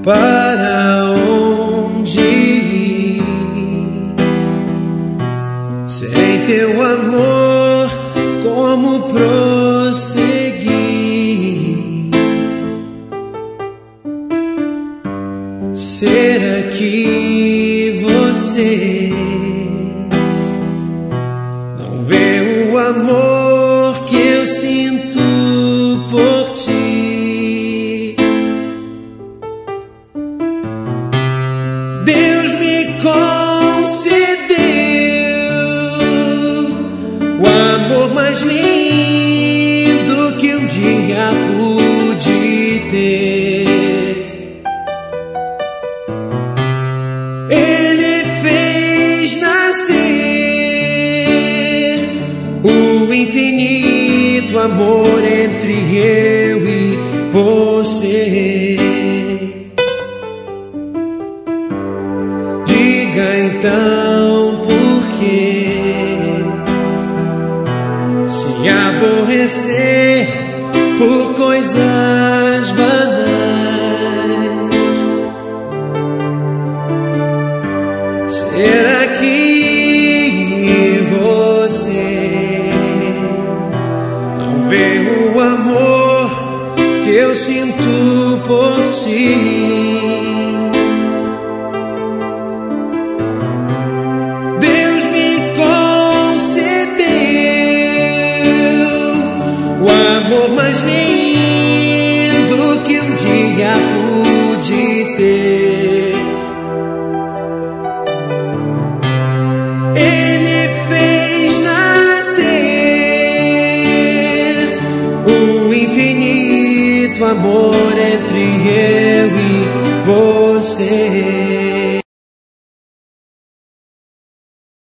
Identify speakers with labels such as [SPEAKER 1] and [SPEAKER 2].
[SPEAKER 1] para onde ir sem teu amor, como prosseguir? Será que você não vê o amor que eu sinto por ti? Deus me concedeu o amor mais lindo que um dia pude ter. Ele fez nascer o infinito amor entre eu e você. Diga então por quê se aborrecer por coisas banais? Será que você não vê o amor que eu sinto por ti? Deus me concedeu o amor mais lindo que um dia pude ter. Ele fez nascer o infinito amor entre eu e você.